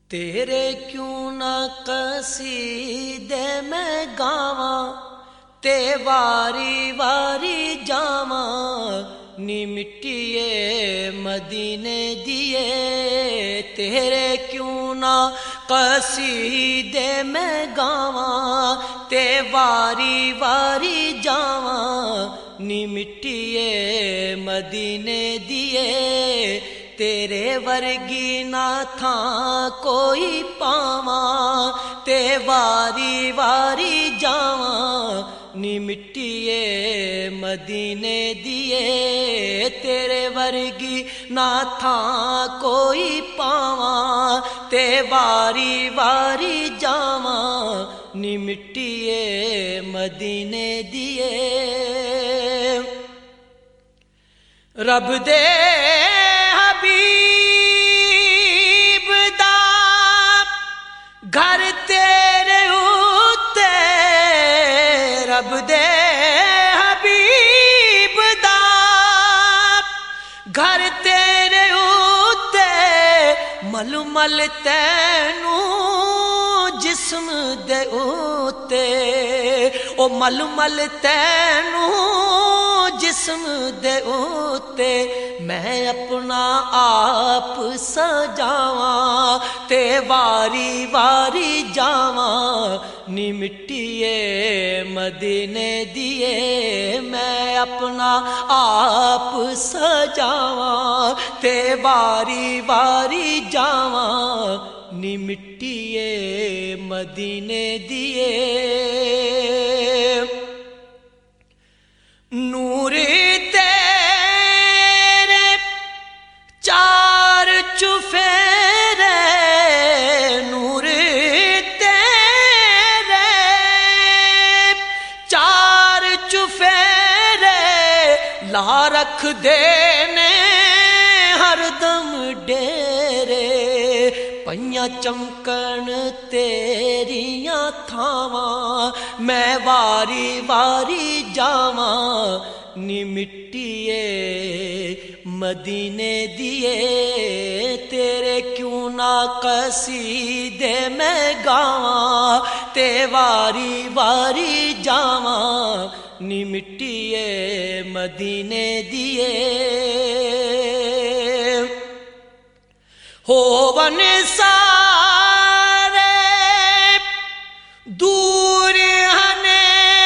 تیرے کیوں نہ قصیدے میں گاواں تے واری واری جاواں نی مٹیے مدینے دیے تیرے کیوں نہ قصیدے میں گاواں تے واری واری جاواں نی مٹیے مدینے دیے تیرے ورگی نہ تھا کوئی پاواں تے واری واری جاواں نی مٹیے مدینے دیے تیرے ورگی نہ تھا کوئی پاواں تے واری واری جاواں نی مٹیے مدینے دیے رب دے حبیب دا گھر تیرے اوتے رب دے حبیب دا گھر تیرے اوتے مل مل تینوں جسم دے اوتے او مل مل تینوں جسم دے اوتے میں اپنا آپ سجاواں تے واری واری جاواں نی مٹیے مدینے دیے میں اپنا آپ سجاواں تے واری واری جاواں نی مٹیے مدینے دیے نور تیرے چار چفیرے نور تیرے چار چفیرے لا رکھ دینے ہر دم ڈیرے پئیاں چمکن تیریاں تھاواں میں واری واری جاواں نی مٹیے مدینے دیے تیرے کیوں نہ قصیدے میں گاواں تے واری واری جاواں نی مٹیے مدینے دیے ہوون سارے دور ہنے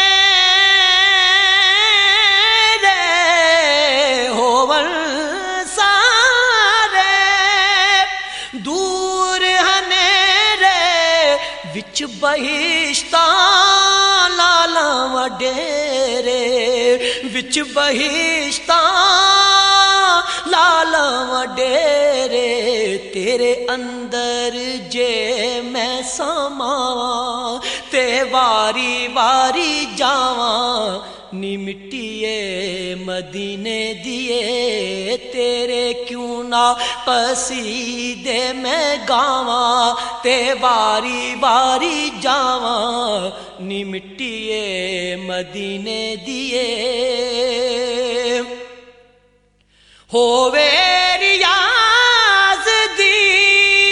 رے ہوون سارے دور ہنے رے وچ بہشتاں لالاں وڈیرے وچ بہشتاں لالاں وڈیرے تیرے اندر جے میں سماواں تے واری واری جاواں نی مٹیے مدینے دیے تیرے کیوں نہ قصیدے میں گاواں تے واری واری جاواں نی مٹیے مدینے دیے ہووے ریاض دی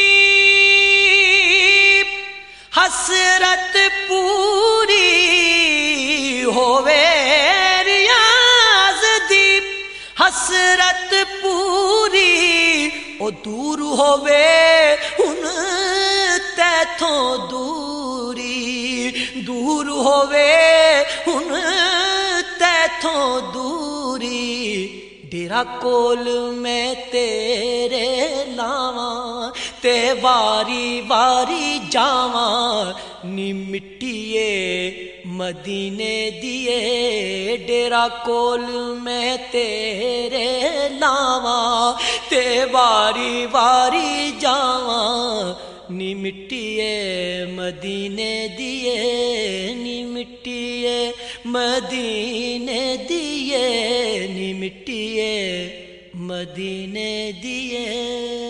حسرت پوری ہووے ریاض دی حسرت پوری او دور ہووے ہن تیتھوں دوری دور ہووے ہن تیتھوں دوری ڈیرا کول میں تیرے لاواں تے واری واری جاواں نی مٹیے مدینے دیے ڈیرا کول میں تیرے لاواں تے واری واری جاواں نی مٹیے مدینے دیے نی مٹیے مدینے دیے نی مٹیے مدینے دیے